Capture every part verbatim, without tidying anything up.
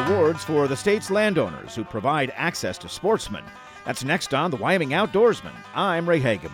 awards for the state's landowners who provide access to sportsmen. That's next on The Wyoming Outdoorsman. I'm Ray Hageman.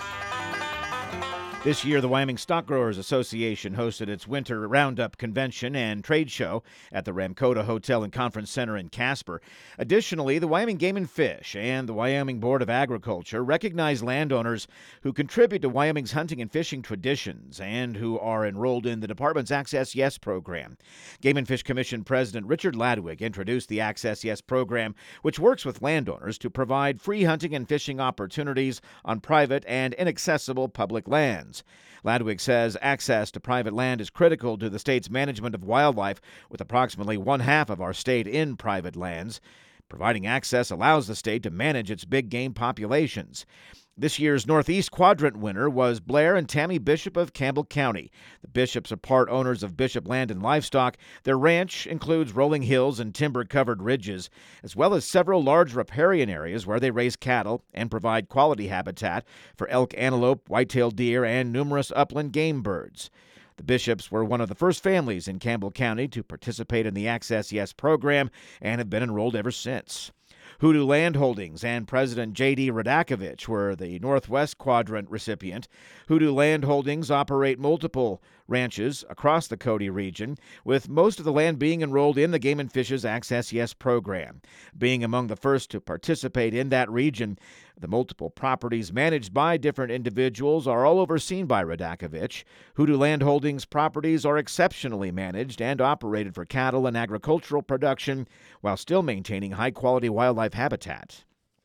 This year, the Wyoming Stock Growers Association hosted its winter roundup convention and trade show at the Ramkota Hotel and Conference Center in Casper. Additionally, the Wyoming Game and Fish and the Wyoming Board of Agriculture recognize landowners who contribute to Wyoming's hunting and fishing traditions and who are enrolled in the department's Access Yes program. Game and Fish Commission President Richard Ladwig introduced the Access Yes program, which works with landowners to provide free hunting and fishing opportunities on private and inaccessible public lands. Ladwig says access to private land is critical to the state's management of wildlife, with approximately one half of our state in private lands. Providing access allows the state to manage its big game populations. This year's Northeast Quadrant winner was Blair and Tammy Bishop of Campbell County. The Bishops are part owners of Bishop Land and Livestock. Their ranch includes rolling hills and timber-covered ridges, as well as several large riparian areas where they raise cattle and provide quality habitat for elk, antelope, white-tailed deer, and numerous upland game birds. The Bishops were one of the first families in Campbell County to participate in the Access Yes program and have been enrolled ever since. Hoodoo Land Holdings and President J D Radakovich were the Northwest Quadrant recipient. Hoodoo Land Holdings operate multiple ranches across the Cody region, with most of the land being enrolled in the Game and Fish's Access Yes program. Being among the first to participate in that region, the multiple properties managed by different individuals are all overseen by Radakovich. Hoodoo Land Holdings properties are exceptionally managed and operated for cattle and agricultural production while still maintaining high-quality wildlife habitat.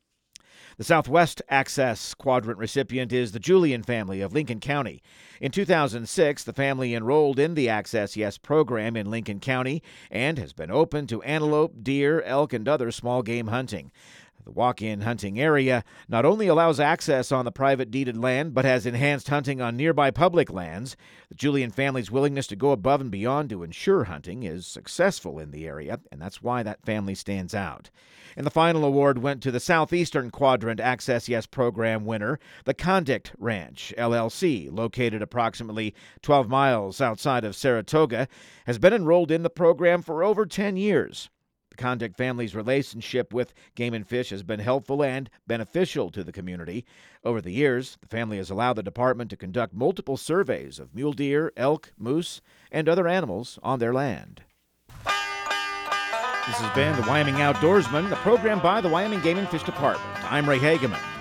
The Southwest Access Quadrant recipient is the Julian family of Lincoln County. In two thousand six, the family enrolled in the Access Yes program in Lincoln County and has been open to antelope, deer, elk, and other small game hunting. The walk-in hunting area not only allows access on the private deeded land, but has enhanced hunting on nearby public lands. The Julian family's willingness to go above and beyond to ensure hunting is successful in the area, and that's why that family stands out. And the final award went to the Southeastern Quadrant Access Yes program winner, the Condict Ranch, L L C, located approximately twelve miles outside of Saratoga, has been enrolled in the program for over ten years. The Condict family's relationship with Game and Fish has been helpful and beneficial to the community. Over the years, the family has allowed the department to conduct multiple surveys of mule deer, elk, moose, and other animals on their land. This has been the Wyoming Outdoorsman, the program by the Wyoming Game and Fish Department. I'm Ray Hageman.